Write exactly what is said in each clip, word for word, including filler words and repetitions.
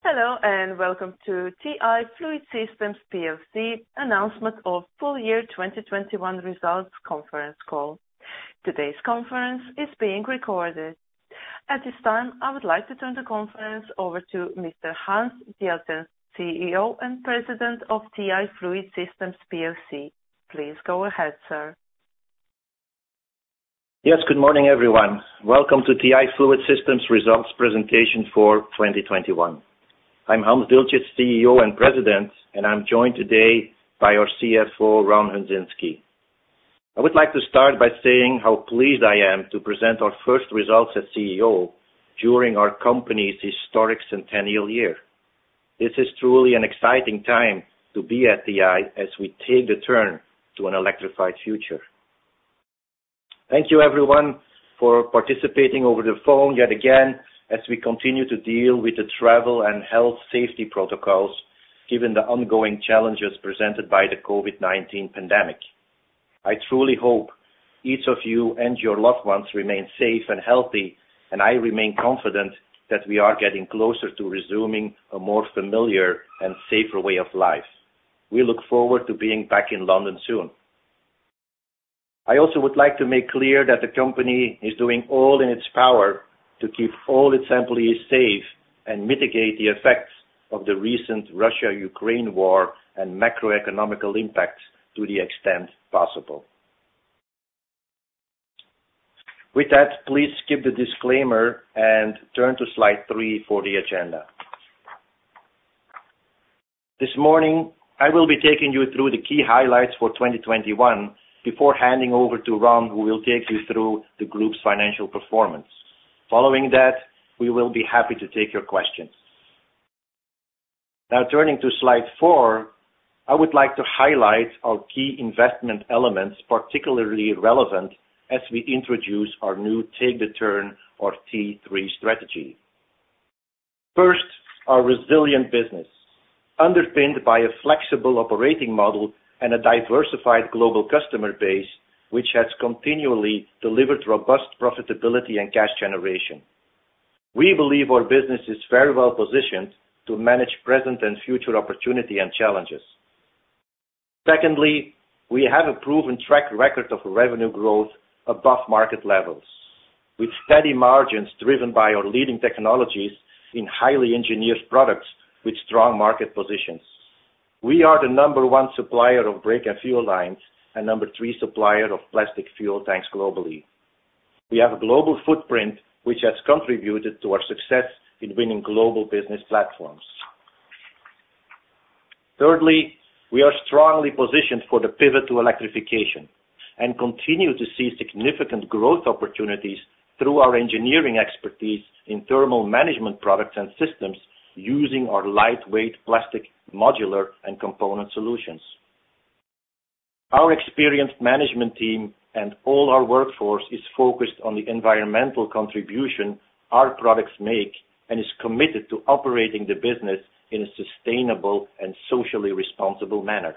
Hello and welcome to T I Fluid Systems P L C announcement of full year twenty twenty-one results conference call. Today's conference is being recorded. At this time, I would like to turn the conference over to Mister Hans Dieltjens, C E O and President of T I Fluid Systems P L C. Please go ahead, sir. Yes, good morning, everyone. Welcome to T I Fluid Systems results presentation for twenty twenty-one. I'm Hans Dieltjens, C E O and President, and I'm joined today by our C F O, Ron Hundzinski. I would like to start by saying how pleased I am to present our first results as C E O during our company's historic centennial year. This is truly an exciting time to be at T I as we take the turn to an electrified future. Thank you, everyone, for participating over the phone yet again as we continue to deal with the travel and health safety protocols given the ongoing challenges presented by the COVID nineteen pandemic. I truly hope each of you and your loved ones remain safe and healthy, and I remain confident that we are getting closer to resuming a more familiar and safer way of life. We look forward to being back in London soon. I also would like to make clear that the company is doing all in its power to keep all its employees safe and mitigate the effects of the recent Russia-Ukraine war and macroeconomical impacts to the extent possible. With that, please skip the disclaimer and turn to slide three for the agenda. This morning, I will be taking you through the key highlights for twenty twenty-one before handing over to Ron, who will take you through the group's financial performance. Following that, we will be happy to take your questions. Now, turning to slide four, I would like to highlight our key investment elements, particularly relevant as we introduce our new Take the Turn, or T three strategy. First, our resilient business, underpinned by a flexible operating model and a diversified global customer base, which has continually delivered robust profitability and cash generation. We believe our business is very well positioned to manage present and future opportunity and challenges. Secondly, we have a proven track record of revenue growth above market levels, with steady margins driven by our leading technologies in highly engineered products with strong market positions. We are the number one supplier of brake and fuel lines and number three supplier of plastic fuel tanks globally. We have a global footprint which has contributed to our success in winning global business platforms. Thirdly, we are strongly positioned for the pivot to electrification and continue to see significant growth opportunities through our engineering expertise in thermal management products and systems using our lightweight plastic, modular, and component solutions. Our experienced management team and all our workforce is focused on the environmental contribution our products make and is committed to operating the business in a sustainable and socially responsible manner.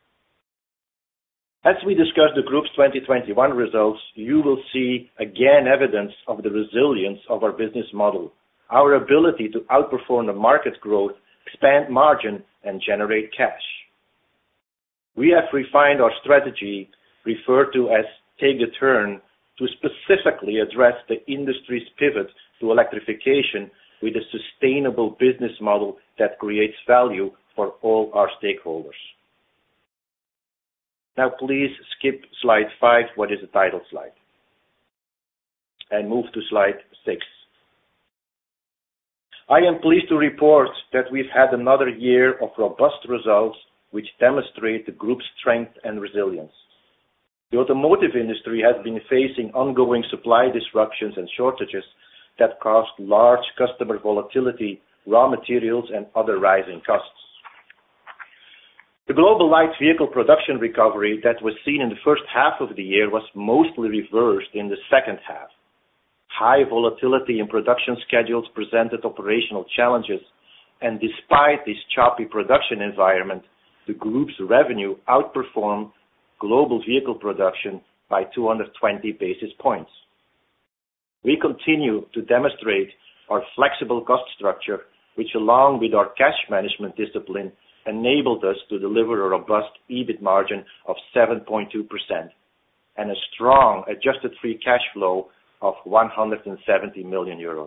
As we discuss the group's twenty twenty-one results, you will see again evidence of the resilience of our business model, our ability to outperform the market growth, expand margin, and generate cash. We have refined our strategy, referred to as Take the Turn, to specifically address the industry's pivot to electrification with a sustainable business model that creates value for all our stakeholders. Now, please skip slide five, what is the title slide, and move to slide six. I am pleased to report that we've had another year of robust results which demonstrate the group's strength and resilience. The automotive industry has been facing ongoing supply disruptions and shortages that caused large customer volatility, raw materials, and other rising costs. The global light vehicle production recovery that was seen in the first half of the year was mostly reversed in the second half. High volatility in production schedules presented operational challenges, and despite this choppy production environment, the group's revenue outperformed global vehicle production by two hundred twenty basis points. We continue to demonstrate our flexible cost structure which along with our cash management discipline, enabled us to deliver a robust EBIT margin of seven point two percent and a strong adjusted free cash flow of one hundred seventy million euros.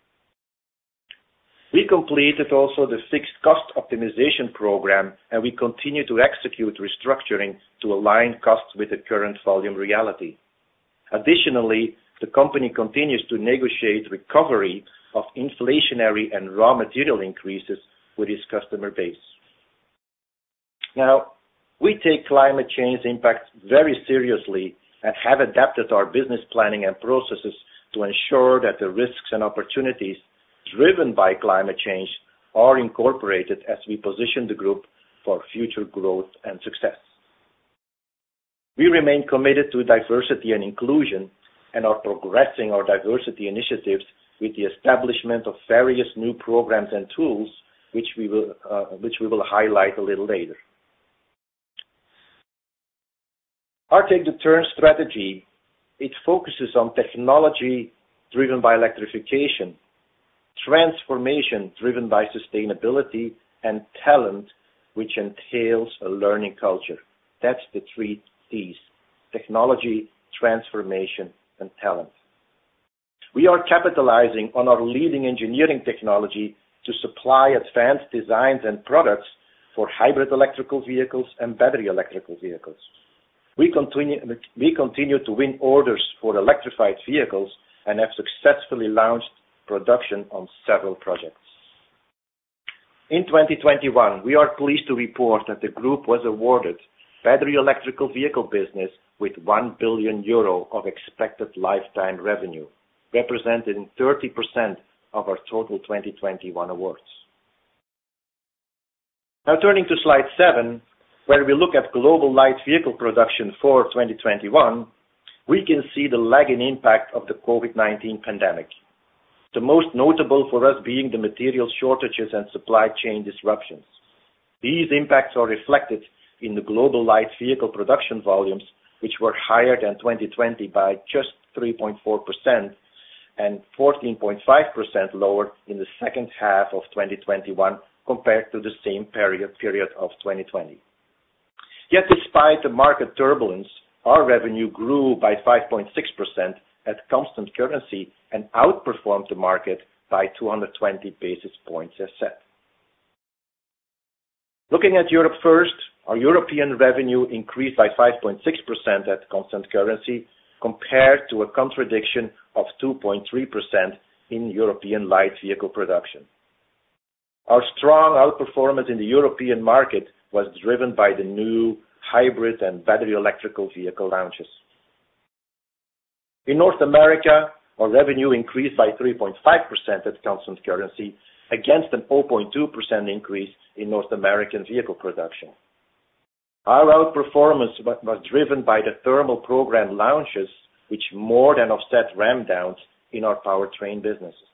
We completed also the fixed cost optimization program, and we continue to execute restructuring to align costs with the current volume reality. Additionally, the company continues to negotiate recovery of inflationary and raw material increases with its customer base. Now, we take climate change impact very seriously and have adapted our business planning and processes to ensure that the risks and opportunities driven by climate change are incorporated as we position the group for future growth and success. We remain committed to diversity and inclusion and are progressing our diversity initiatives with the establishment of various new programs and tools, which we will, uh, which we will highlight a little later. Our Take the Turn strategy, it focuses on technology driven by electrification, transformation driven by sustainability, and talent, which entails a learning culture. That's the three T's: technology, transformation, and talent. We are capitalizing on our leading engineering technology to supply advanced designs and products for hybrid electrical vehicles and battery electrical vehicles. We continue, we continue to win orders for electrified vehicles and have successfully launched production on several projects. In twenty twenty-one, we are pleased to report that the group was awarded battery electrical vehicle business with one billion euro of expected lifetime revenue, representing thirty percent of our total twenty twenty-one awards. Now turning to slide seven, where we look at global light vehicle production for twenty twenty-one, we can see the lagging impact of the COVID nineteen pandemic. The most notable for us being the material shortages and supply chain disruptions. These impacts are reflected in the global light vehicle production volumes, which were higher than twenty twenty by just three point four percent and fourteen point five percent lower in the second half of twenty twenty-one compared to the same period, period of twenty twenty. Yet despite the market turbulence, our revenue grew by five point six percent at constant currency and outperformed the market by two hundred twenty basis points as said. Looking at Europe first, our European revenue increased by five point six percent at constant currency compared to a contradiction of two point three percent in European light vehicle production. Our strong outperformance in the European market was driven by the new hybrid and battery electrical vehicle launches. In North America, our revenue increased by three point five percent at constant currency against an zero point two percent increase in North American vehicle production. Our outperformance was driven by the thermal program launches, which more than offset ramp downs in our powertrain businesses.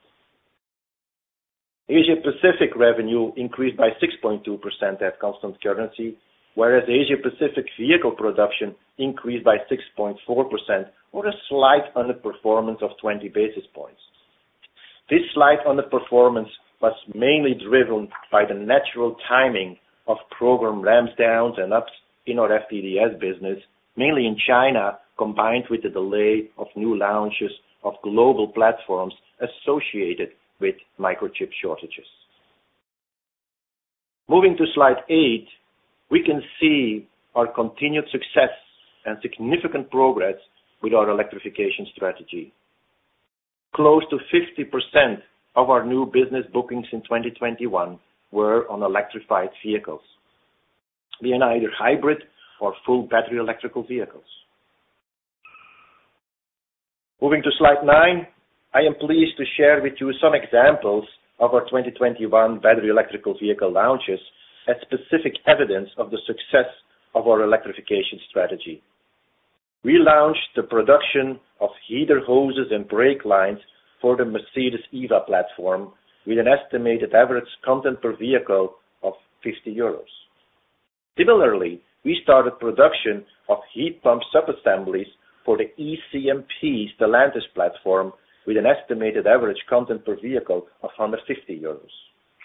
Asia Pacific revenue increased by six point two percent at constant currency, whereas Asia Pacific vehicle production increased by six point four percent, or a slight underperformance of twenty basis points. This slight underperformance was mainly driven by the natural timing of program ramp downs and ups in our F T D S business, mainly in China, combined with the delay of new launches of global platforms associated with microchip shortages. Moving to slide eight, we can see our continued success and significant progress with our electrification strategy. Close to fifty percent of our new business bookings in twenty twenty-one were on electrified vehicles, being either hybrid or full battery electrical vehicles. Moving to slide nine, I am pleased to share with you some examples of our twenty twenty-one battery electrical vehicle launches as specific evidence of the success of our electrification strategy. We launched the production of heater hoses and brake lines for the Mercedes E V A platform with an estimated average content per vehicle of fifty euros. Similarly, we started production of heat pump subassemblies for the E C M P Stellantis platform with an estimated average content per vehicle of one hundred fifty euros.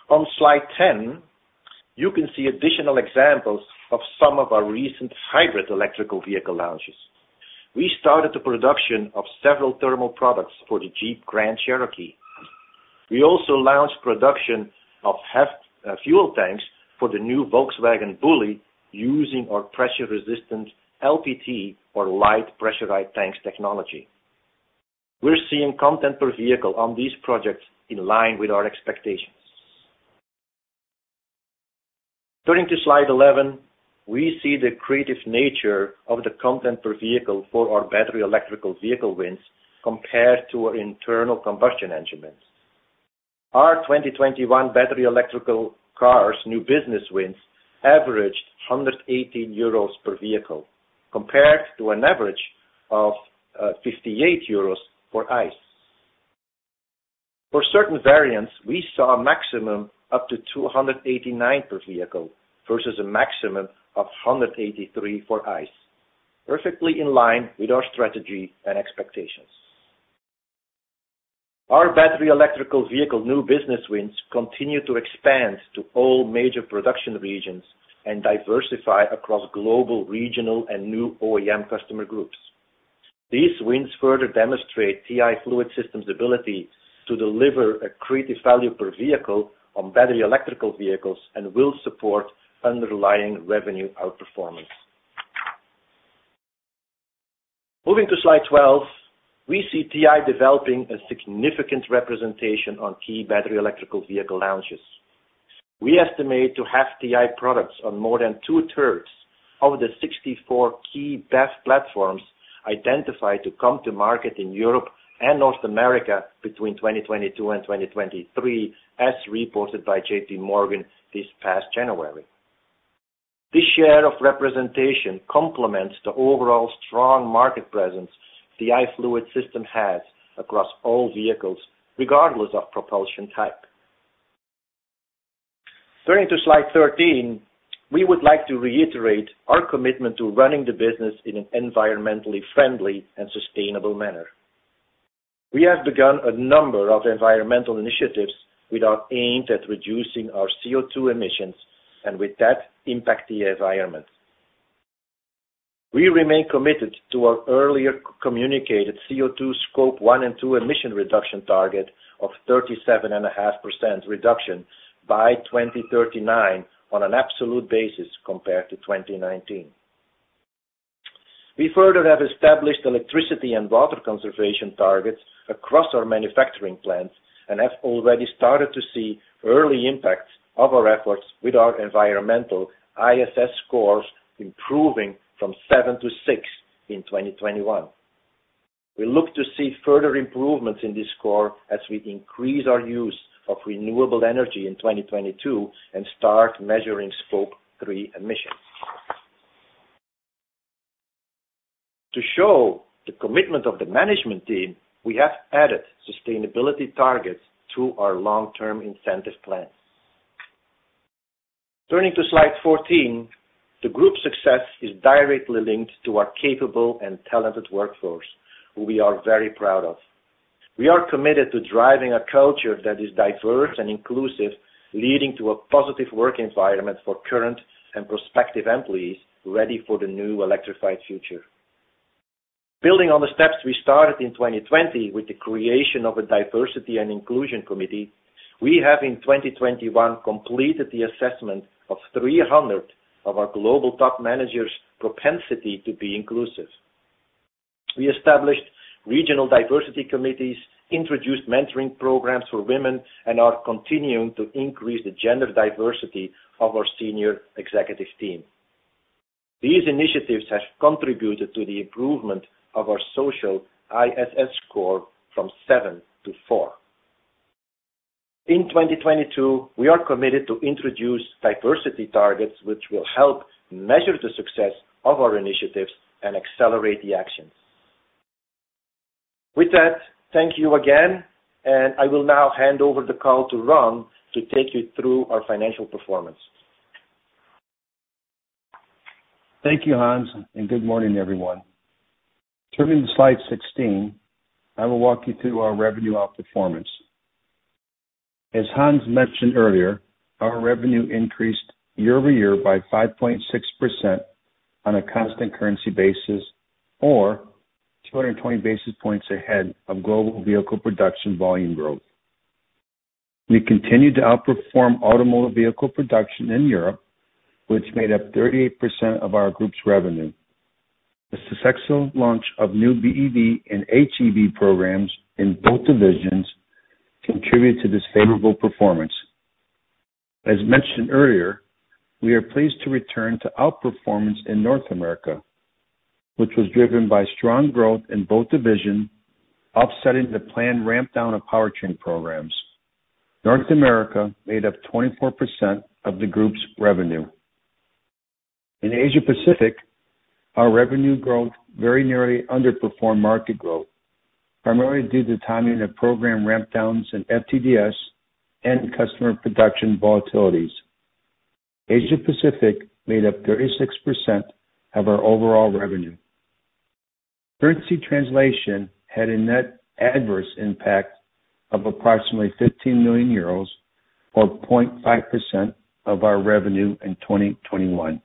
On slide ten, you can see additional examples of some of our recent hybrid electrical vehicle launches. We started the production of several thermal products for the Jeep Grand Cherokee. We also launched production of hef, uh, fuel tanks for the new Volkswagen Bulli using our pressure-resistant L P T or light pressurized tanks technology. We're seeing content per vehicle on these projects in line with our expectations. Turning to slide eleven, we see the creative nature of the content per vehicle for our battery electrical vehicle wins compared to our internal combustion engine wins. Our twenty twenty-one battery electrical cars new business wins averaged one hundred eighteen euros per vehicle, compared to an average of uh, fifty-eight euros for ICE. For certain variants, we saw a maximum up to two hundred eighty-nine per vehicle versus a maximum of one hundred eighty-three for ICE, perfectly in line with our strategy and expectations. Our battery electrical vehicle new business wins continue to expand to all major production regions and diversify across global, regional, and new O E M customer groups. These wins further demonstrate T I Fluid Systems' ability to deliver accretive value per vehicle on battery electrical vehicles and will support underlying revenue outperformance. Moving to slide twelve, we see T I developing a significant representation on key battery electrical vehicle launches. We estimate to have T I products on more than two-thirds of the sixty-four key B E V platforms identified to come to market in Europe and North America between twenty twenty-two and twenty twenty-three, as reported by J P Morgan this past January. This share of representation complements the overall strong market presence T I Fluid System has across all vehicles, regardless of propulsion type. Turning to slide thirteen, we would like to reiterate our commitment to running the business in an environmentally friendly and sustainable manner. We have begun a number of environmental initiatives with our aim at reducing our C O two emissions and with that impact the environment. We remain committed to our earlier communicated C O two Scope one and two emission reduction target of thirty-seven point five percent reduction by twenty thirty-nine on an absolute basis compared to twenty nineteen. We further have established electricity and water conservation targets across our manufacturing plants and have already started to see early impacts of our efforts with our environmental I S S scores improving from seven to six in twenty twenty-one. We look to see further improvements in this score as we increase our use of renewable energy in twenty twenty-two and start measuring Scope three emissions. To show the commitment of the management team, we have added sustainability targets to our long-term incentive plans. Turning to slide fourteen, the group's success is directly linked to our capable and talented workforce, who we are very proud of. We are committed to driving a culture that is diverse and inclusive, leading to a positive work environment for current and prospective employees ready for the new electrified future. Building on the steps we started in twenty twenty with the creation of a Diversity and Inclusion Committee, we have in twenty twenty-one completed the assessment of three hundred of our global top managers' propensity to be inclusive. We established regional diversity committees, introduced mentoring programs for women, and are continuing to increase the gender diversity of our senior executive team. These initiatives have contributed to the improvement of our social I S S score from seven to four. In twenty twenty-two, we are committed to introduce diversity targets which will help measure the success of our initiatives and accelerate the actions. With that, thank you again, and I will now hand over the call to Ron to take you through our financial performance. Thank you, Hans, and good morning, everyone. Turning to slide sixteen, I will walk you through our revenue outperformance. As Hans mentioned earlier, our revenue increased year-over-year by five point six percent on a constant currency basis, or two hundred twenty basis points ahead of global vehicle production volume growth. We continued to outperform automotive vehicle production in Europe, which made up thirty-eight percent of our group's revenue. The successful launch of new B E V and H E V programs in both divisions contributed to this favorable performance. As mentioned earlier, we are pleased to return to outperformance in North America, which was driven by strong growth in both divisions, offsetting the planned ramp down of powertrain programs. North America made up twenty-four percent of the group's revenue. In Asia Pacific, our revenue growth very nearly underperformed market growth, primarily due to the timing of program ramp downs in F T D S and customer production volatilities. Asia Pacific made up thirty-six percent of our overall revenue. Currency translation had a net adverse impact of approximately fifteen million euros, or zero point five percent of our revenue in twenty twenty-one.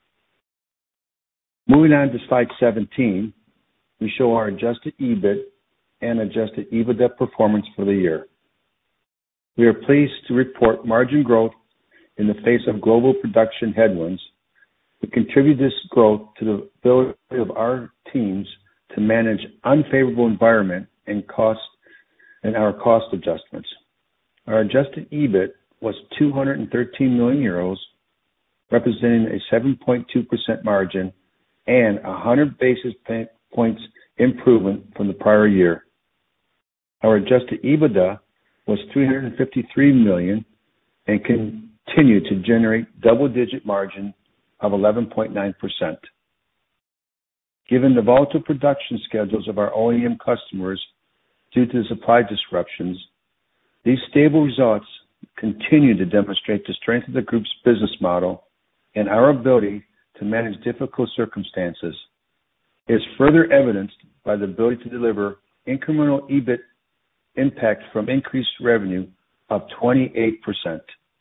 Moving on to slide seventeen, we show our adjusted E B I T and adjusted EBITDA performance for the year. We are pleased to report margin growth in the face of global production headwinds. We contribute this growth to the ability of our teams to manage unfavorable environment and cost and our cost adjustments. Our adjusted E B I T was two hundred thirteen million euros, representing a seven point two percent margin and one hundred basis points improvement from the prior year. Our adjusted EBITDA was three hundred fifty-three million and continued to generate double-digit margin of eleven point nine percent. Given the volatile production schedules of our O E M customers due to the supply disruptions, these stable results continue to demonstrate the strength of the group's business model and our ability to manage difficult circumstances. It is further evidenced by the ability to deliver incremental E B I T impact from increased revenue of twenty-eight percent.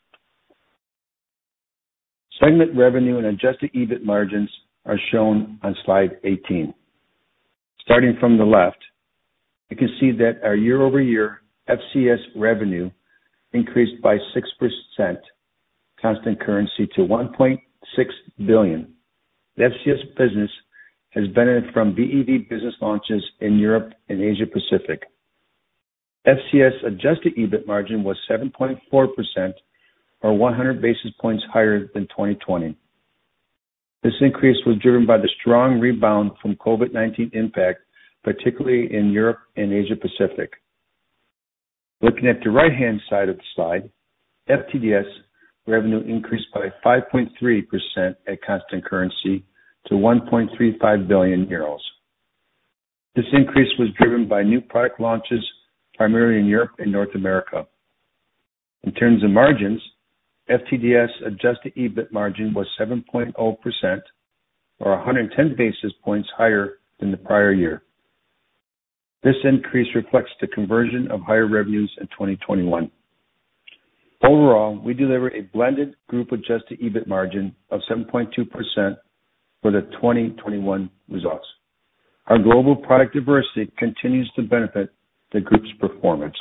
Segment revenue and adjusted E B I T margins are shown on slide eighteen. Starting from the left, you can see that our year-over-year F C S revenue increased by six percent constant currency to one point six billion. The F C S business has benefited from B E V business launches in Europe and Asia Pacific. F C S adjusted E B I T margin was seven point four percent, or one hundred basis points higher than twenty twenty. This increase was driven by the strong rebound from COVID nineteen impact, particularly in Europe and Asia Pacific. Looking at the right-hand side of the slide, F T D S revenue increased by five point three percent at constant currency to one point three five billion euros. This increase was driven by new product launches, primarily in Europe and North America. In terms of margins, F T D S adjusted E B I T margin was seven point zero percent, or one hundred ten basis points higher than the prior year. This increase reflects the conversion of higher revenues in twenty twenty-one. Overall, we delivered a blended group adjusted E B I T margin of seven point two percent for the twenty twenty-one results. Our global product diversity continues to benefit the group's performance.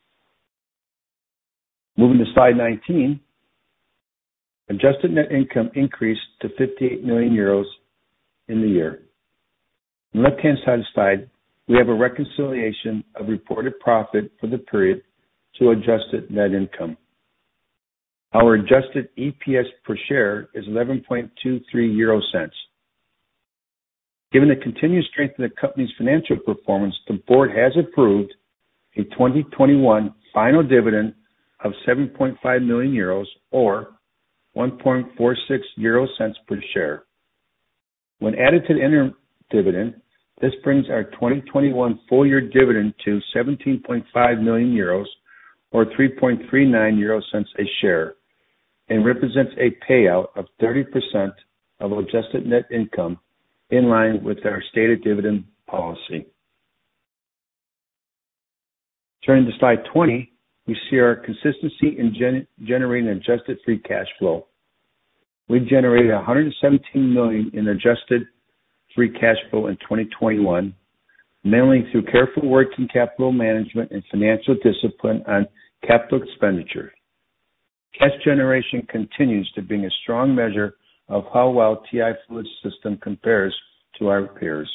Moving to slide nineteen, adjusted net income increased to fifty-eight million euros in the year. On the left-hand side of the slide, we have a reconciliation of reported profit for the period to adjusted net income. Our adjusted E P S per share is eleven point two three euro cents. Given the continued strength of the company's financial performance, the board has approved a twenty twenty-one final dividend of seven point five million euros, or one point four six euro cents per share. When added to the interim dividend, this brings our twenty twenty-one full-year dividend to seventeen point five million euros, or three point three nine euro cents a share, and represents a payout of thirty percent of adjusted net income, in line with our stated dividend policy. Turning to slide twenty, we see our consistency in gen- generating adjusted free cash flow. We generated one hundred seventeen million dollars in adjusted free cash flow in twenty twenty-one, mainly through careful working capital management and financial discipline on capital expenditure. Cash generation continues to be a strong measure of how well T I Fluid Systems compares to our peers.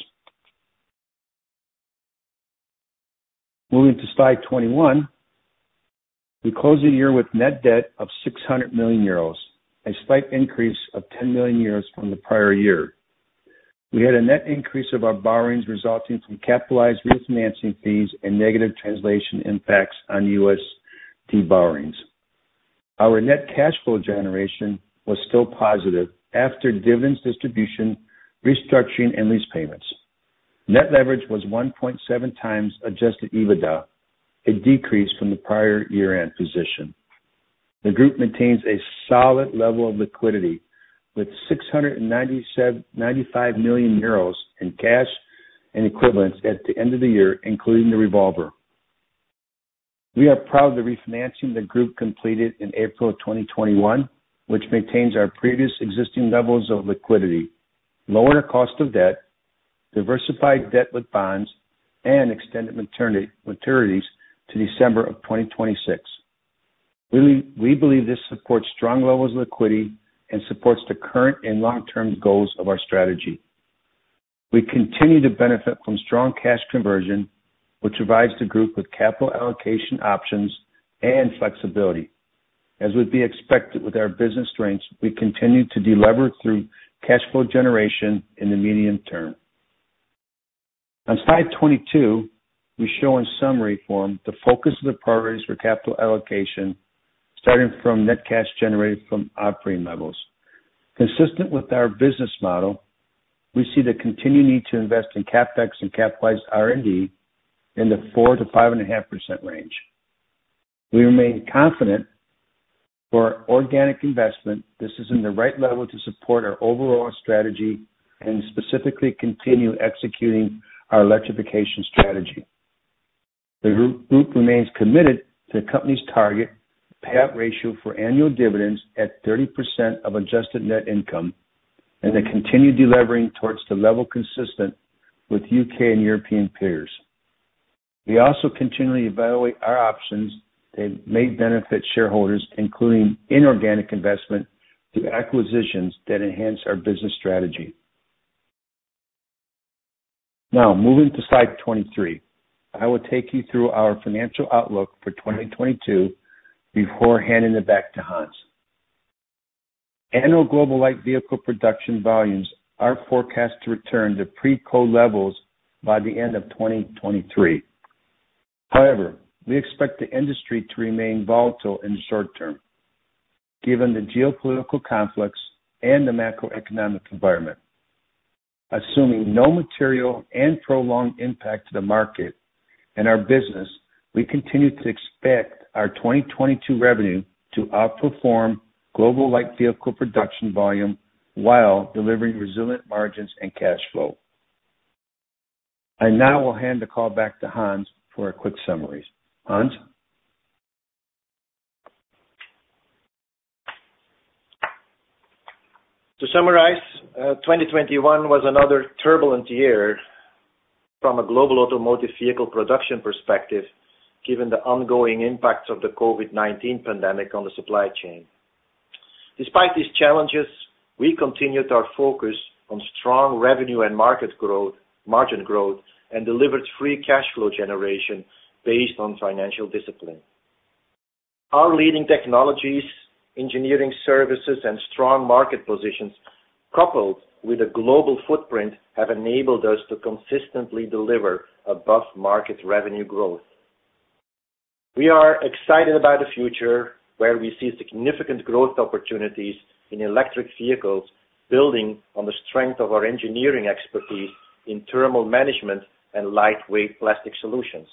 Moving to slide twenty-one, we closed the year with net debt of six hundred million euros, a slight increase of ten million euros from the prior year. We had a net increase of our borrowings resulting from capitalized refinancing fees and negative translation impacts on U S D borrowings. Our net cash flow generation was still positive after dividends distribution, restructuring, and lease payments. Net leverage was one point seven times adjusted EBITDA, a decrease from the prior year-end position. The group maintains a solid level of liquidity with six hundred ninety-five million euros in cash and equivalents at the end of the year, including the revolver. We are proud of the refinancing the group completed in April of twenty twenty-one, which maintains our previous existing levels of liquidity, lowered our cost of debt, diversified debt with bonds, and extended maturity, maturities to December of twenty twenty-six. We, we believe this supports strong levels of liquidity and supports the current and long-term goals of our strategy. We continue to benefit from strong cash conversion, which provides the group with capital allocation options and flexibility. As would be expected with our business strengths, we continue to delever through cash flow generation in the medium term. On slide twenty-two, we show in summary form the focus of the priorities for capital allocation, starting from net cash generated from operating levels. Consistent with our business model, we see the continued need to invest in CapEx and capitalized R and D in the four to five point five percent range. We remain confident for organic investment. This is in the right level to support our overall strategy and specifically continue executing our electrification strategy. The group remains committed to the company's target payout ratio for annual dividends at thirty percent of adjusted net income and the continued delevering towards the level consistent with U K and European peers. We also continually evaluate our options that may benefit shareholders, including inorganic investment through acquisitions that enhance our business strategy. Now, moving to slide twenty-three, I will take you through our financial outlook for twenty twenty-two before handing it back to Hans. Annual global light vehicle production volumes are forecast to return to pre-COVID levels by the end of twenty twenty-three. However, we expect the industry to remain volatile in the short term, given the geopolitical conflicts and the macroeconomic environment. Assuming no material and prolonged impact to the market and our business, we continue to expect our twenty twenty-two revenue to outperform global light vehicle production volume while delivering resilient margins and cash flow. I now will hand the call back to Hans for a quick summary. Hans? To summarize, uh, twenty twenty-one was another turbulent year from a global automotive vehicle production perspective, given the ongoing impacts of the COVID nineteen pandemic on the supply chain. Despite these challenges, we continued our focus on strong revenue and market growth, margin growth, and delivered free cash flow generation based on financial discipline. Our leading technologies, engineering services, and strong market positions, coupled with a global footprint, have enabled us to consistently deliver above-market revenue growth. We are excited about the future, where we see significant growth opportunities in electric vehicles, building on the strength of our engineering expertise in thermal management and lightweight plastic solutions.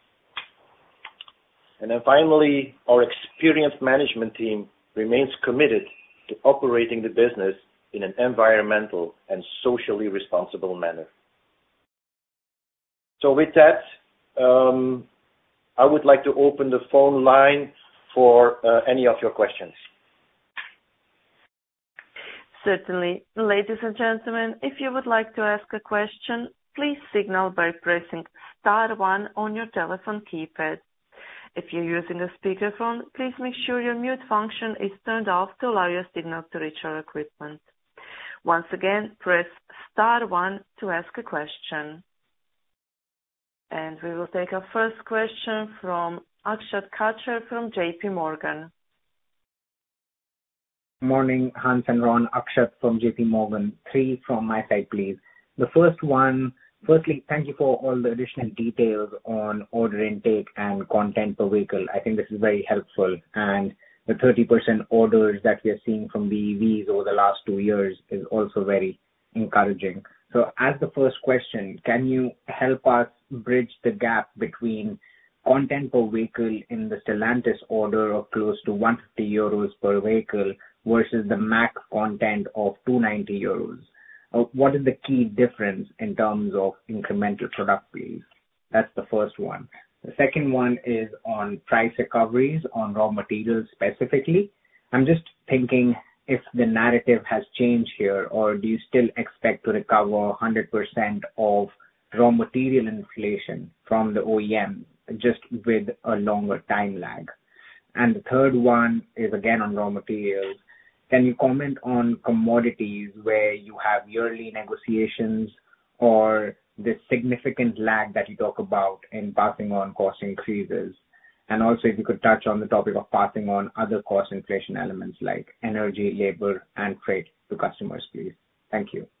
And then finally, our experienced management team remains committed to operating the business in an environmental and socially responsible manner. So with that, um, I would like to open the phone line for uh, any of your questions. Certainly. Ladies and gentlemen, if you would like to ask a question, please signal by pressing star one on your telephone keypad. If you're using a speakerphone, please make sure your mute function is turned off to allow your signal to reach our equipment. Once again, press star one to ask a question. And we will take our first question from Akshat Kacher from J P Morgan. Morning, Hans and Ron. Akshat from J P Morgan. Three from my side, please. The first one, firstly, thank you for all the additional details on order intake and content per vehicle. I think this is very helpful. And the thirty percent orders that we are seeing from B E Vs over the last two years is also very encouraging. So as the first question, can you help us bridge the gap between content per vehicle in the Stellantis order of close to one hundred fifty euros per vehicle versus the Mack content of two hundred ninety euros? Uh, what is the key difference in terms of incremental product, please? That's the first one. The second one is on price recoveries on raw materials specifically. I'm just thinking if the narrative has changed here, or do you still expect to recover one hundred percent of raw material inflation from the O E M, just with a longer time lag? And the third one is again on raw materials. Can you comment on commodities where you have yearly negotiations or the significant lag that you talk about in passing on cost increases? And also if you could touch on the topic of passing on other cost inflation elements like energy, labor, and freight to customers, please. Thank you.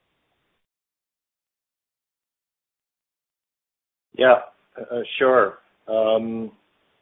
Yeah, uh, sure. Um,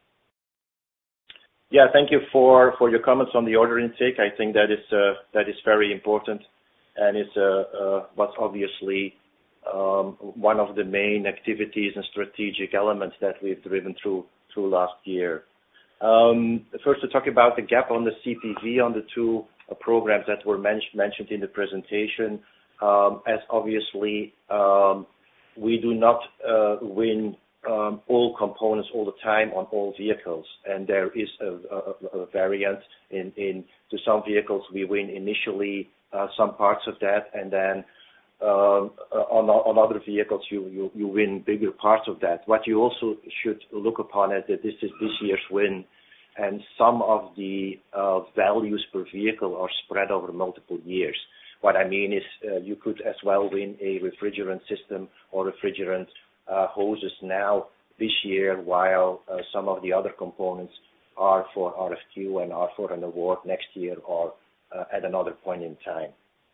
Yeah, thank you for, for your comments on the order intake. I think that is uh, that is very important, and it's uh, uh, what's obviously um, one of the main activities and strategic elements that we've driven through through last year. Um, first, to talk about the gap on the C P V on the two uh, programs that were men- mentioned in the presentation. Um, as obviously, um, we do not uh, win Um, all components all the time on all vehicles, and there is a, a, a variant in, in to some vehicles we win initially uh, some parts of that, and then um, on, on other vehicles you, you, you win bigger parts of that. What you also should look upon is that this is this year's win, and some of the uh, values per vehicle are spread over multiple years. What I mean is uh, you could as well win a refrigerant system or refrigerant Uh, hoses now this year, while uh, some of the other components are for R F Q and are for an award next year or uh, at another point in time.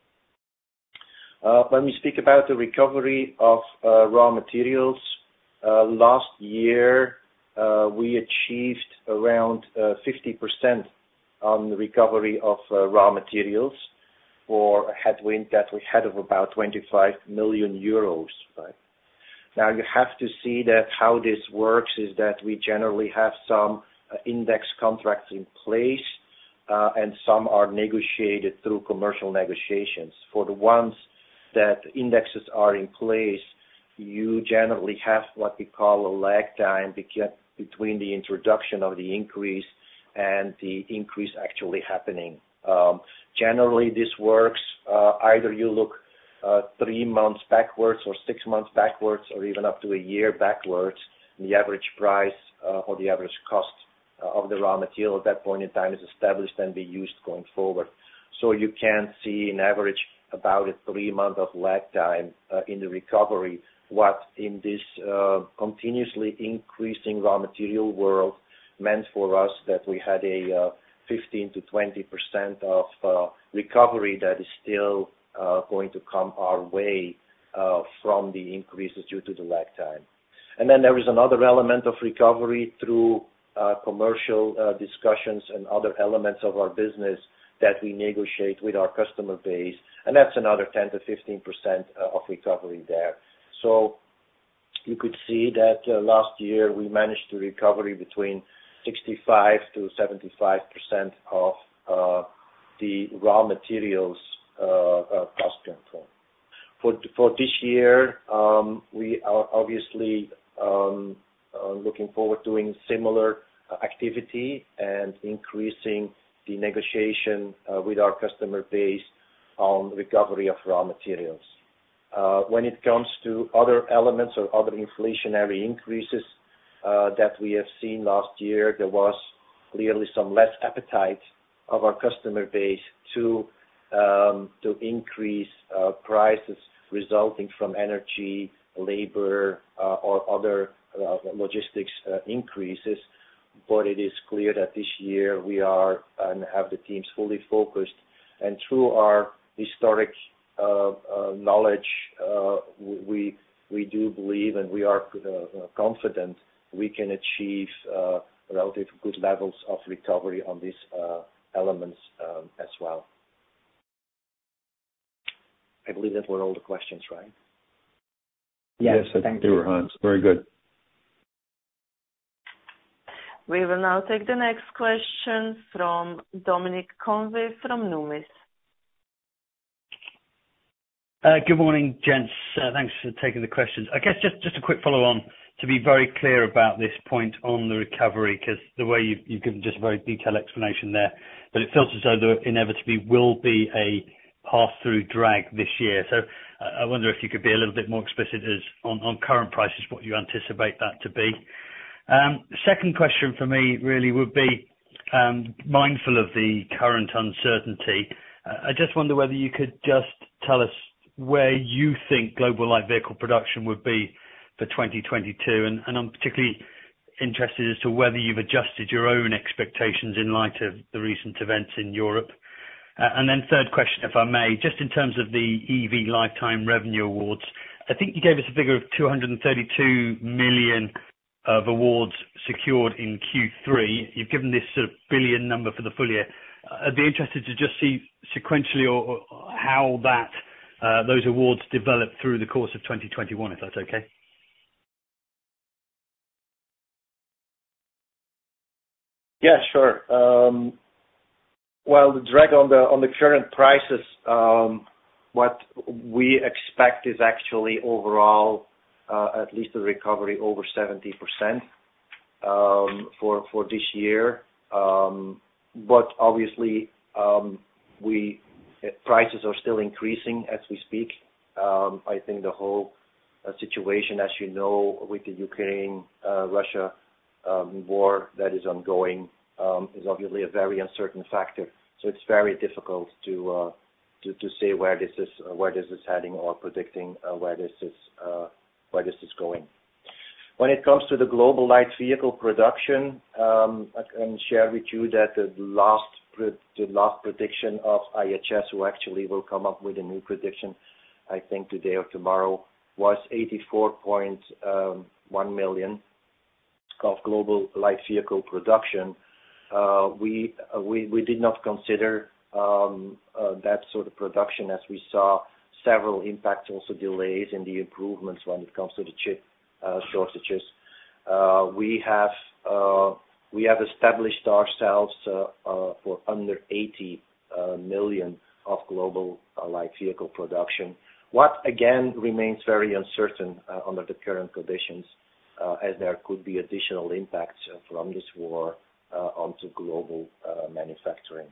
Uh, when we speak about the recovery of uh, raw materials, uh, last year uh, we achieved around uh, fifty percent on the recovery of uh, raw materials for a headwind that we had of about twenty-five million euros, right? Now, you have to see that how this works is that we generally have some uh, index contracts in place, uh, and some are negotiated through commercial negotiations. For the ones that indexes are in place, you generally have what we call a lag time between the introduction of the increase and the increase actually happening. Um, generally, this works. Uh, either you look Uh, three months backwards or six months backwards or even up to a year backwards, the average price uh, or the average cost uh, of the raw material at that point in time is established and be used going forward. So you can see an average about a three month of lag time uh, in the recovery, what in this uh, continuously increasing raw material world meant for us that we had a uh, fifteen to twenty percent of uh, recovery that is still Uh, going to come our way uh, from the increases due to the lag time. And then there is another element of recovery through uh, commercial uh, discussions and other elements of our business that we negotiate with our customer base, and that's another ten to fifteen percent uh, of recovery there. So you could see that uh, last year we managed to recover between sixty-five to seventy-five percent of uh, the raw materials Uh, uh, cost control. For for this year, um, we are obviously um, uh, looking forward to doing similar uh, activity and increasing the negotiation uh, with our customer base on recovery of raw materials. Uh, when it comes to other elements or other inflationary increases uh, that we have seen last year, there was clearly some less appetite of our customer base to um, to increase uh, prices resulting from energy, labor, uh, or other uh, logistics uh, increases. But it is clear that this year we are and have the teams fully focused, and through our historic uh, uh, knowledge, uh, we we do believe and we are uh, confident we can achieve uh, relative good levels of recovery on these uh, elements um, as well. I believe that were all the questions, right? Yes, yes thank you, Hans. Very good. We will now take the next question from Dominic Convey from Numis. Uh, good morning, gents. Uh, thanks for taking the questions. I guess just, just a quick follow-on to be very clear about this point on the recovery, because the way you've, you've given just a very detailed explanation there, but it feels as though there inevitably will be a pass-through drag this year. So uh, I wonder if you could be a little bit more explicit as on, on current prices, what you anticipate that to be. Um, second question for me really would be, um, mindful of the current uncertainty, uh, I just wonder whether you could just tell us where you think global light vehicle production would be for twenty twenty-two, and, and I'm particularly interested as to whether you've adjusted your own expectations in light of the recent events in Europe. Uh, and then third question, if I may, just in terms of the E V lifetime revenue awards, I think you gave us a figure of two hundred thirty-two million of awards secured in Q three. You've given this sort of billion number for the full year. I'd be interested to just see sequentially or, or how that uh, those awards develop through the course of twenty twenty-one, if that's okay. Yeah, sure. Um, well, the drag on the on the current prices, um, what we expect is actually overall uh, at least a recovery over seventy percent um, for for this year. Um, but obviously, um, we prices are still increasing as we speak. Um, I think the whole uh, situation, as you know, with the Ukraine uh, Russia um, war that is ongoing, um, is obviously a very uncertain factor. So it's very difficult to uh, to, to say where this is uh, where this is heading or predicting uh, where this is uh, where this is going. When it comes to the global light vehicle production, um, I can share with you that the last the last prediction of I H S, who actually will come up with a new prediction, I think today or tomorrow, was eighty-four point one million of global light vehicle production. Uh, we, uh, we we did not consider um, uh, that sort of production, as we saw several impacts, also delays in the improvements when it comes to the chip uh, shortages. Uh, we have uh, we have established ourselves uh, uh, for under eighty uh, million of global uh, light vehicle production. What again remains very uncertain uh, under the current conditions, uh, as there could be additional impacts uh, from this war uh, onto global uh, manufacturing.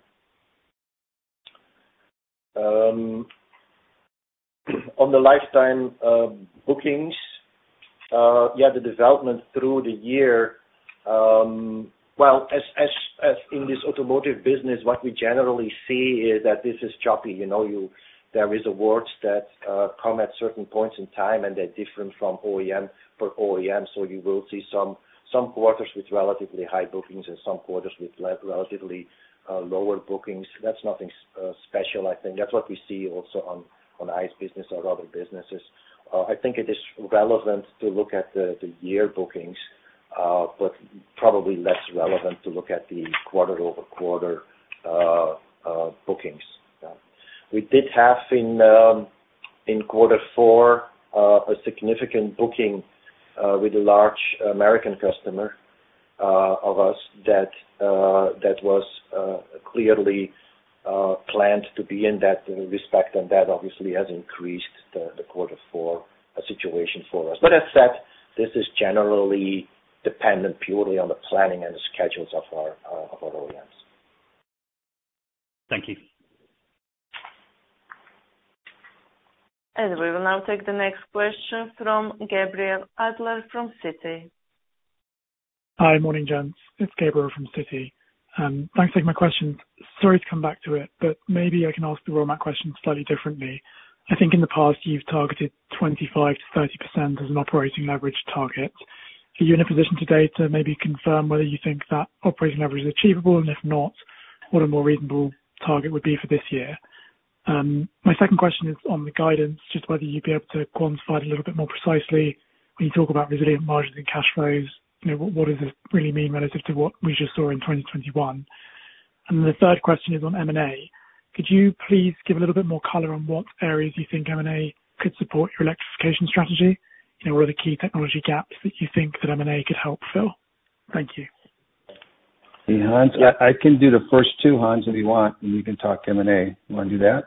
Um, on the lifetime uh, bookings, uh, yeah, the development through the year. Um, well, as, as as in this automotive business, what we generally see is that this is choppy. You know, you there is awards that uh, come at certain points in time, and they're different from O E M per O E M. So you will see some some quarters with relatively high bookings and some quarters with relatively uh, lower bookings. That's nothing uh, special. I think that's what we see also on on ICE business or other businesses. Uh, I think it is relevant to look at the, the year bookings, uh, but probably less relevant to look at the quarter-over-quarter uh, uh, bookings. Uh, we did have in um, in quarter four uh, a significant booking uh, with a large American customer uh, of us that uh, that was uh, clearly Uh, planned to be in that uh, respect, and that obviously has increased the, the quarter four uh, situation for us. But as said, this is generally dependent purely on the planning and the schedules of our uh, of our O E Ms. Thank you. And we will now take the next question from Gabriel Adler from Citi. Hi, morning, gents. It's Gabriel from Citi. Um, thanks for taking my questions. Sorry to come back to it, but maybe I can ask the raw mat question slightly differently. I think in the past you've targeted twenty-five to thirty percent as an operating leverage target. Are you in a position today to maybe confirm whether you think that operating leverage is achievable, and if not, what a more reasonable target would be for this year? Um, my second question is on the guidance, just whether you'd be able to quantify it a little bit more precisely when you talk about resilient margins and cash flows. You know, what, what does this really mean relative to what we just saw in twenty twenty-one? And then the third question is on M and A. Could you please give a little bit more color on what areas you think M and A could support your electrification strategy? You know, what are the key technology gaps that you think that M and A could help fill? Thank you. Hey, Hans, yeah. I, I can do the first two, Hans, if you want, and you can talk M and A. You want to do that?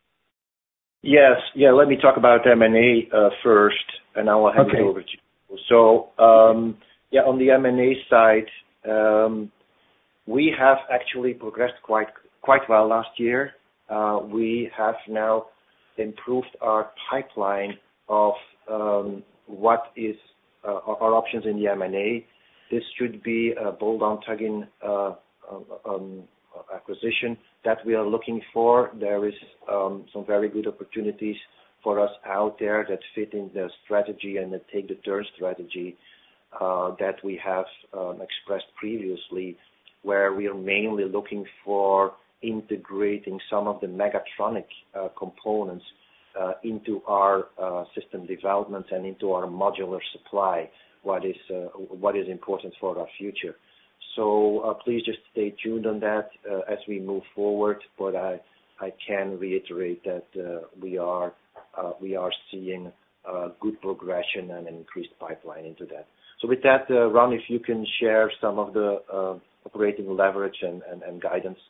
Yes. Yeah, let me talk about M and A uh, first, and I will hand okay. it over to you. So, um, yeah, on the M and A side, um, we have actually progressed quite quite well last year. Uh, we have now improved our pipeline of um, what is uh, our options in the M and A. This should be a bolt-on tuck-in uh, um, acquisition that we are looking for. There is um, some very good opportunities for us out there that fit in the strategy and the take the turn strategy uh, that we have um, expressed previously, where we are mainly looking for integrating some of the mechatronic uh, components uh, into our uh, system development and into our modular supply, what is uh, what is important for our future. So uh, please just stay tuned on that uh, as we move forward, but I, I can reiterate that uh, we are uh, we are seeing uh, good progression and an increased pipeline into that. So with that, uh, Ron, if you can share some of the uh, operating leverage and, and, and guidance.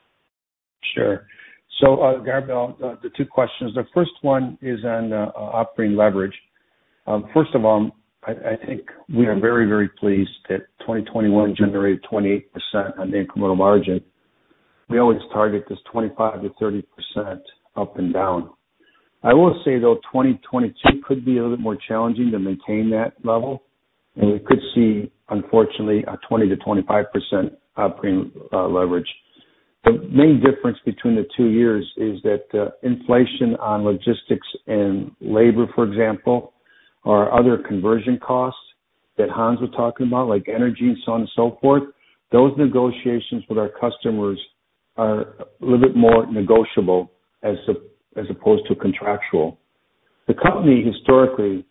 Sure. So, uh, Gabriel, uh, the two questions. The first one is on uh, operating leverage. Um, first of all, I, I think we are very, very pleased that twenty twenty-one generated twenty-eight percent on the incremental margin. We always target this twenty-five to thirty percent up and down. I will say, though, twenty twenty-two could be a little bit more challenging to maintain that level, and we could see, unfortunately, a twenty to twenty-five percent operating uh, leverage. The main difference between the two years is that uh, inflation on logistics and labor, for example, or other conversion costs that Hans was talking about, like energy and so on and so forth, those negotiations with our customers are a little bit more negotiable as a, as opposed to contractual. The company historically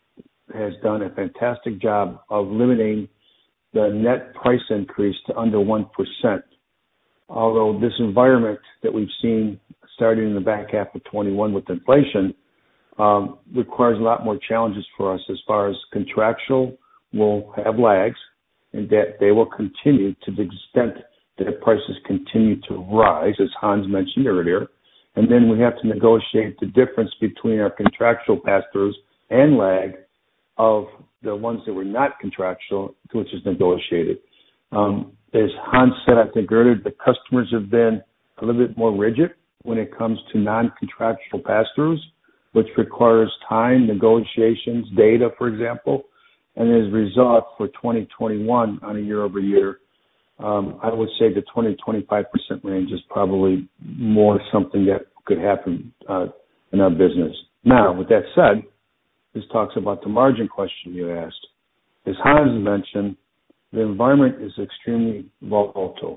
has done a fantastic job of limiting the net price increase to under one percent. Although this environment that we've seen starting in the back half of twenty-one with inflation um, requires a lot more challenges for us as far as contractual will have lags, and that they will continue to the extent that prices continue to rise, as Hans mentioned earlier. And then we have to negotiate the difference between our contractual pass-throughs and lag of the ones that were not contractual, which is negotiated. Um, as Hans said, I think earlier, the customers have been a little bit more rigid when it comes to non-contractual pass-throughs, which requires time, negotiations, data, for example. And as a result, for twenty twenty-one on a year-over-year, um, I would say the twenty to twenty-five percent range is probably more something that could happen uh, in our business. Now, with that said, this talks about the margin question you asked. As Hans mentioned, the environment is extremely volatile.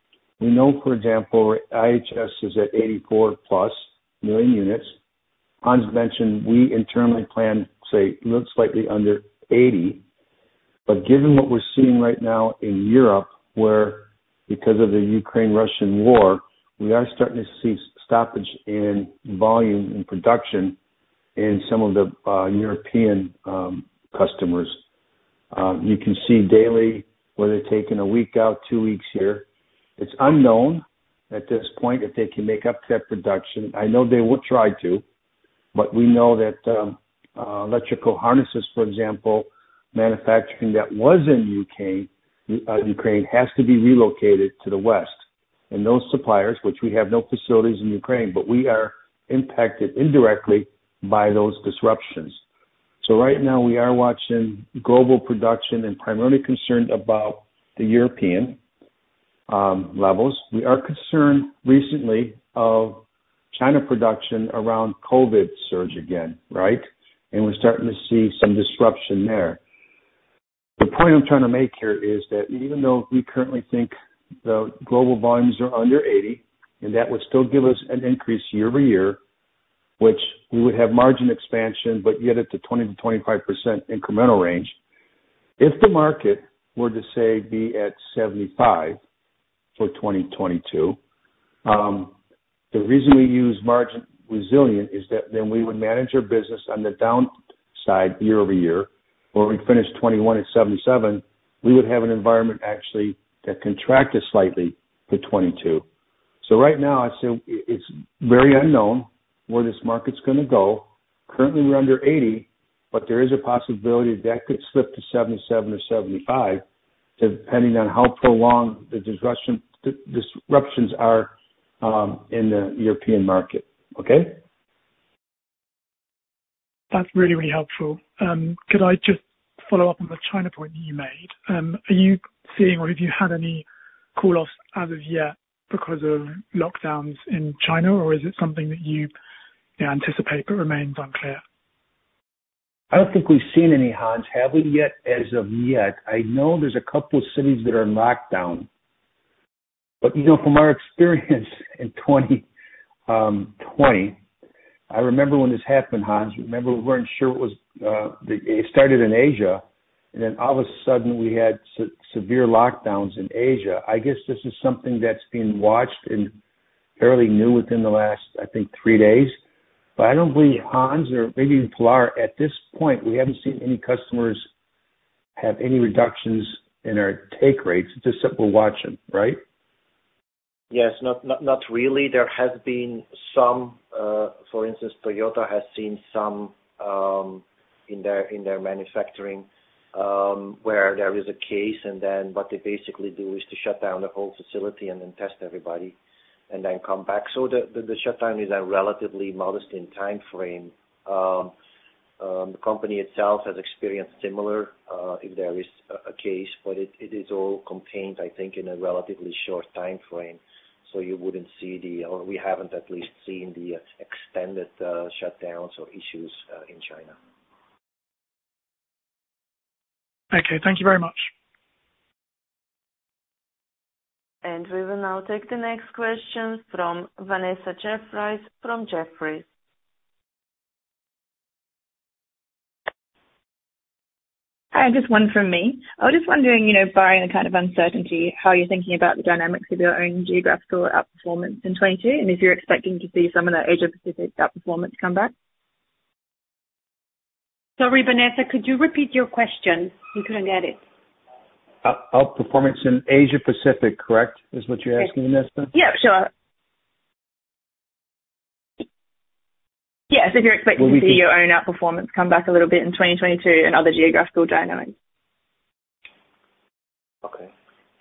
We know, for example, I H S is at eighty-four plus million units. Hans mentioned we internally plan, say, look slightly under eighty. But given what we're seeing right now in Europe, where because of the Ukraine-Russian war, we are starting to see stoppage in volume and production in some of the uh, European um, customers. Um, you can see daily where they're taking a week out, two weeks here. It's unknown at this point if they can make up that production. I know they will try to, but we know that um, uh, electrical harnesses, for example, manufacturing that was in Ukraine, uh, Ukraine has to be relocated to the West. And those suppliers, which we have no facilities in Ukraine, but we are impacted indirectly by those disruptions. So right now we are watching global production and primarily concerned about the European um, levels. We are concerned recently of China production around COVID surge again, right? And we're starting to see some disruption there. The point I'm trying to make here is that even though we currently think the global volumes are under eighty, and that would still give us an increase year over year, which we would have margin expansion, but get it to twenty to twenty-five percent incremental range. If the market were to say be at seventy-five for twenty twenty-two, um, the reason we use margin resilient is that then we would manage our business on the downside year over year, where we finish twenty-one at seventy-seven, we would have an environment actually that contracted slightly for twenty-two. So right now, I'd say it's very unknown where this market's going to go. Currently, we're under eighty, but there is a possibility that could slip to seventy-seven or seventy-five, depending on how prolonged the disruption, the disruptions are um, in the European market. Okay? That's really, really helpful. Um, could I just follow up on the China point that you made? Um, are you seeing or have you had any call-offs as of yet because of lockdowns in China, or is it something that you, you know, anticipate but remains unclear? I don't think we've seen any, Hans. Have we yet? As of yet, I know there's a couple of cities that are in lockdown. But, you know, from our experience in twenty twenty, I remember when this happened, Hans. Remember, we weren't sure it was, uh, the, it started in Asia, and then all of a sudden we had se- severe lockdowns in Asia. I guess this is something that's being watched and fairly new within the last, I think, three days. But I don't believe Hans or maybe even Pilar, at this point, we haven't seen any customers have any reductions in our take rates. It's just that we're watching, right? Yes, not not not really. There has been some, uh, for instance, Toyota has seen some um, in their in their manufacturing um, where there is a case, and then what they basically do is to shut down the whole facility and then test everybody, and then come back. So the the, the shutdown is a relatively modest in time frame. Um, um, the company itself has experienced similar, uh, if there is a, a case, but it, it is all contained, I think, in a relatively short time frame. So you wouldn't see the, or we haven't at least seen the uh, extended uh, shutdowns or issues uh, in China. Okay, thank you very much. And we will now take the next question from Vanessa Jeffriess from Jefferies. Hi, just one from me. I was just wondering, you know, barring the kind of uncertainty, how you're thinking about the dynamics of your own geographical outperformance in twenty-two, and if you're expecting to see some of that Asia-Pacific outperformance come back? Sorry, Vanessa, could you repeat your question? We couldn't get it. Uh, outperformance in Asia-Pacific, correct, is what you're asking, Vanessa? Yeah, sure. Yes, if you're expecting well, to see can... your own outperformance come back a little bit in twenty twenty-two and other geographical dynamics. Okay.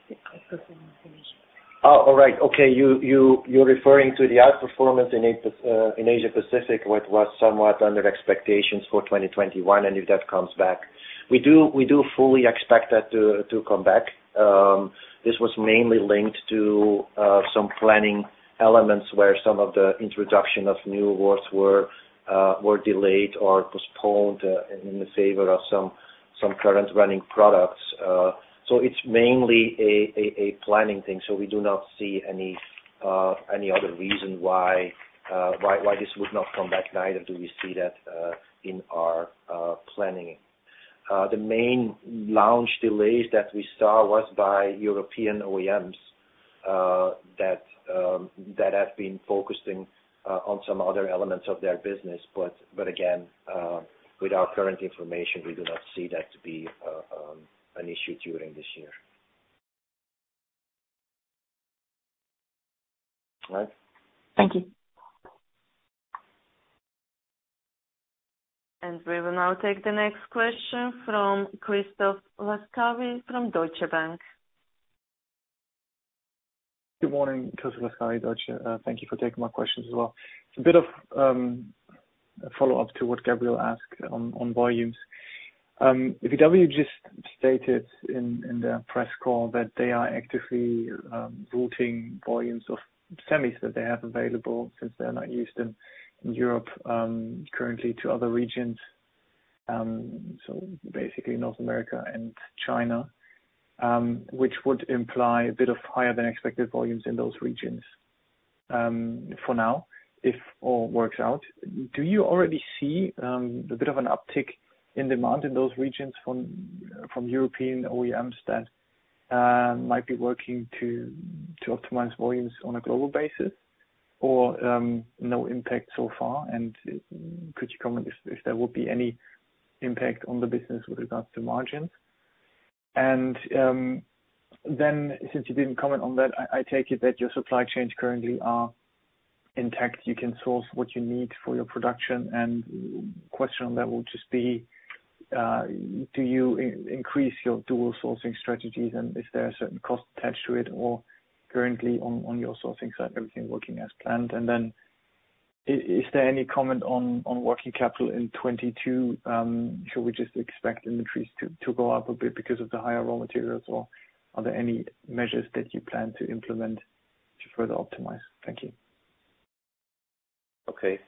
Oh, all right. Okay, you you you're referring to the outperformance in uh, in Asia Pacific, what was somewhat under expectations for twenty twenty-one, and if that comes back, we do we do fully expect that to to come back. Um, this was mainly linked to uh, some planning elements where some of the introduction of new awards were uh, were delayed or postponed uh, in the favor of some some current running products. Uh, so it's mainly a, a, a planning thing. So we do not see any uh, any other reason why uh, why why this would not come back. Neither do we see that uh, in our uh, planning. Uh, the main launch delays that we saw was by European O E Ms uh, that um, that have been focusing uh, on some other elements of their business. But but again, uh, with our current information, we do not see that to be uh, um, an issue during this year. All right. Thank you. And we will now take the next question from Christoph Laskawi from Deutsche Bank. Good morning, Christoph Laskawi, Deutsche. Uh, thank you for taking my questions as well. It's a bit of um, a follow-up to what Gabriel asked on, on volumes. Um, V W just stated in, in their press call that they are actively um, routing volumes of semis that they have available, since they're not used in, in Europe um, currently, to other regions, um, so basically North America and China, um, which would imply a bit of higher than expected volumes in those regions um, for now, if all works out. Do you already see um, a bit of an uptick in demand in those regions from from European O E Ms that uh, might be working to to optimize volumes on a global basis, or um, no impact so far? And could you comment if, if there would be any impact on the business with regards to margins? And um, then, since you didn't comment on that, I, I take it that your supply chains currently are intact. You can source what you need for your production. And question on that will just be, Uh, do you in- increase your dual sourcing strategies, and is there a certain cost attached to it, or currently on, on your sourcing side, everything working as planned? And then is, is there any comment on, on working capital in twenty-two? Um, should we just expect inventories to, to go up a bit because of the higher raw materials, or are there any measures that you plan to implement to further optimize? Thank you. Okay.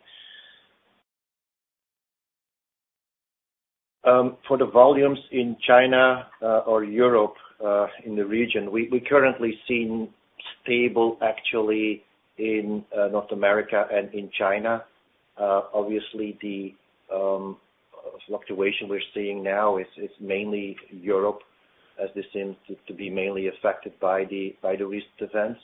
Um, for the volumes in China uh, or Europe uh, in the region, we, we currently see stable actually in uh, North America and in China. Uh, obviously, the um, fluctuation we're seeing now is, is mainly Europe, as this seems to, to be mainly affected by the by the recent events.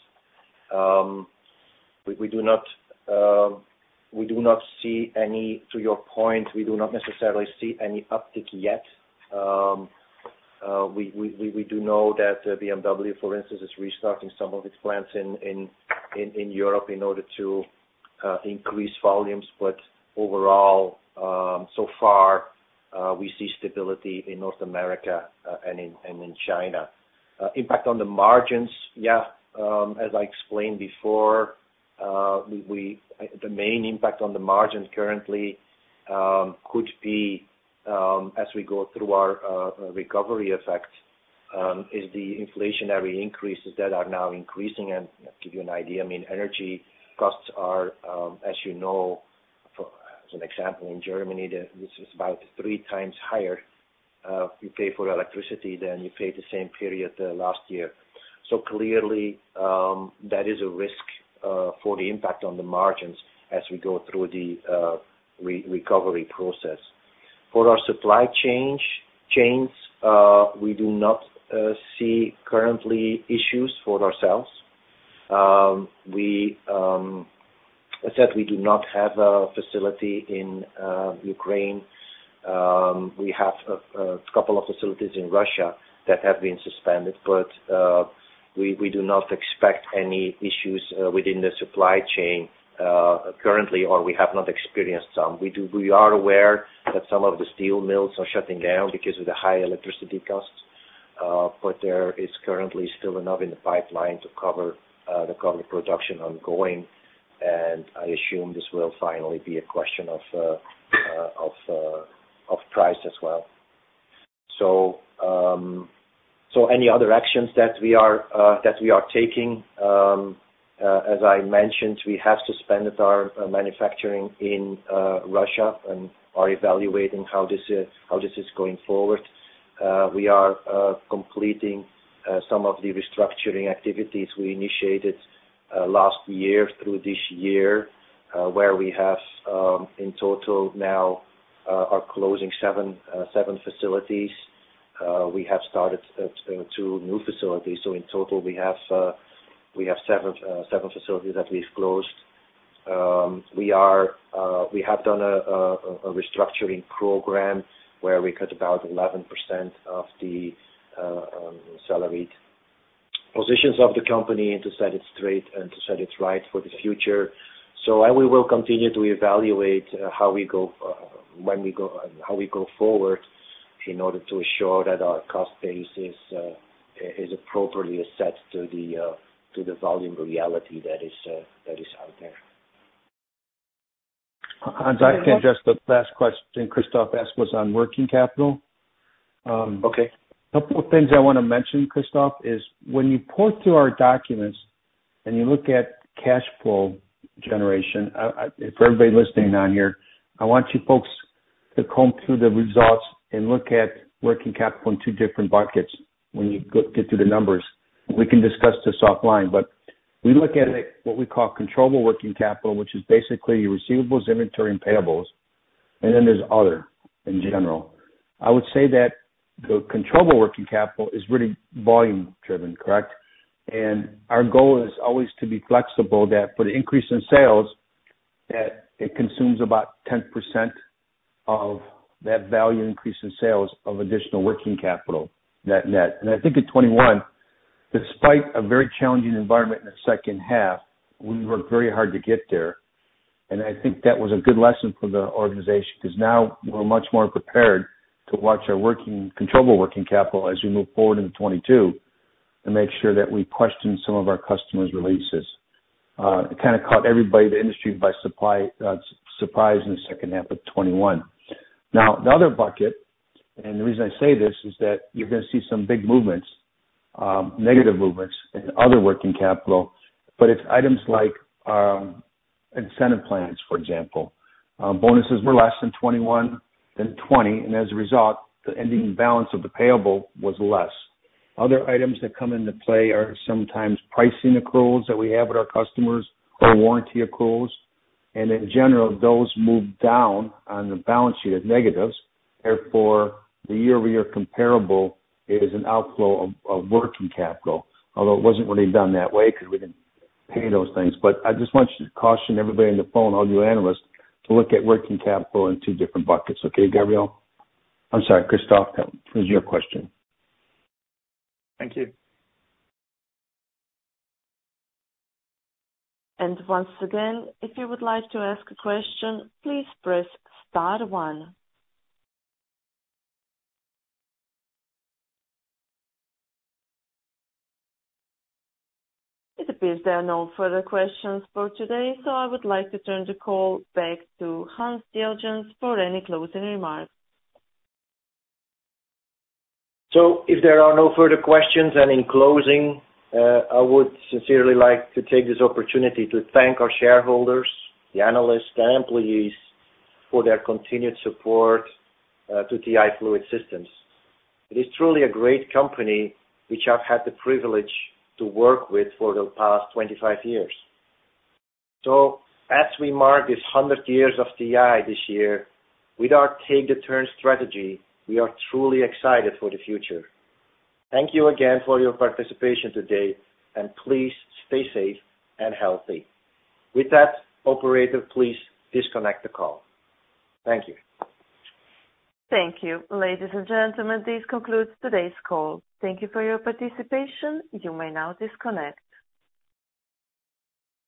Um, we, we do not. Uh, We do not see any, to your point, we do not necessarily see any uptick yet. Um, uh, we, we, we do know that uh, B M W, for instance, is restarting some of its plants in, in, in, in Europe in order to uh, increase volumes. But overall, um, so far, uh, we see stability in North America uh, and, in, and in China. Uh, impact on the margins, yeah, um, as I explained before, Uh, we, we the main impact on the margin currently um, could be, um, as we go through our uh, recovery effect, um, is the inflationary increases that are now increasing. And I'll give you an idea, I mean, energy costs are, um, as you know, for, as an example, in Germany, the, this is about three times higher. Uh, you pay for electricity than you paid the same period uh, last year. So clearly, um, that is a risk Uh, for the impact on the margins as we go through the uh, re- recovery process. For our supply chain, chains, uh, we do not uh, see currently issues for ourselves. Um, we, um, as I said, we do not have a facility in uh, Ukraine. Um, we have a, a couple of facilities in Russia that have been suspended, but uh, We, we do not expect any issues uh, within the supply chain uh, currently, or we have not experienced some. We do. We are aware that some of the steel mills are shutting down because of the high electricity costs, uh, but there is currently still enough in the pipeline to cover uh, the cover production ongoing, and I assume this will finally be a question of uh, uh, of uh, of price as well. So. Um, So any other actions that we are uh, that we are taking, um, uh, as I mentioned, we have suspended our uh, manufacturing in uh, Russia and are evaluating how this uh, how this is going forward. Uh, we are uh, completing uh, some of the restructuring activities we initiated uh, last year through this year, uh, where we have um, in total now uh, are closing seven uh, seven facilities. Uh, we have started uh, two new facilities, so in total we have uh, we have seven uh, seven facilities that we've closed. Um, we are uh, we have done a, a, a restructuring program where we cut about eleven percent of the uh, um, salaried positions of the company, and to set it straight and to set it right for the future. So, and we will continue to evaluate uh, how we go uh, when we go, how we go forward in order to assure that our cost base is uh, is appropriately assessed to the uh, to the volume reality that is uh, that is out there. Hans, I can address the last question Christoph asked was on working capital. Um, okay. A couple of things I want to mention, Christoph, is when you pour through our documents and you look at cash flow generation, I, I, for everybody listening on here, I want you folks to comb through the results and look at working capital in two different buckets when you go, get through the numbers. We can discuss this offline, but we look at it what we call controllable working capital, which is basically your receivables, inventory, and payables, and then there's other in general. I would say that the controllable working capital is really volume driven, correct? And our goal is always to be flexible, that for the increase in sales, that it consumes about ten percent of that value increase in sales of additional working capital, net net. And I think in twenty-one, despite a very challenging environment in the second half, we worked very hard to get there. And I think that was a good lesson for the organization, because now we're much more prepared to watch our working, controllable working capital as we move forward into twenty-two and make sure that we question some of our customers' releases. Uh, it kind of caught everybody, the industry, by supply, uh, surprise in the second half of twenty-one. Now, the other bucket, and the reason I say this is that you're going to see some big movements, um, negative movements in other working capital, but it's items like um, incentive plans, for example. Uh, bonuses were less in twenty-one than twenty, and as a result, the ending balance of the payable was less. Other items that come into play are sometimes pricing accruals that we have with our customers or warranty accruals, and in general, those move down on the balance sheet as negatives. Therefore, the year-over-year comparable is an outflow of, of working capital, although it wasn't really done that way because we didn't pay those things. But I just want you to caution everybody on the phone, all you analysts, to look at working capital in two different buckets. Okay, Gabriel? I'm sorry, Christoph, that was your question. Thank you. And once again, if you would like to ask a question, please press star one. It appears there are no further questions for today, so I would like to turn the call back to Hans Dieltjens for any closing remarks. So if there are no further questions, and in closing, uh, I would sincerely like to take this opportunity to thank our shareholders, the analysts, and employees for their continued support uh, to T I Fluid Systems. It is truly a great company which I've had the privilege to work with for the past twenty-five years. So as we mark this one hundred years of T I this year, with our Take the Turn strategy, we are truly excited for the future. Thank you again for your participation today, and please stay safe and healthy. With that, operator, please disconnect the call. Thank you. Thank you. Ladies and gentlemen, this concludes today's call. Thank you for your participation. You may now disconnect.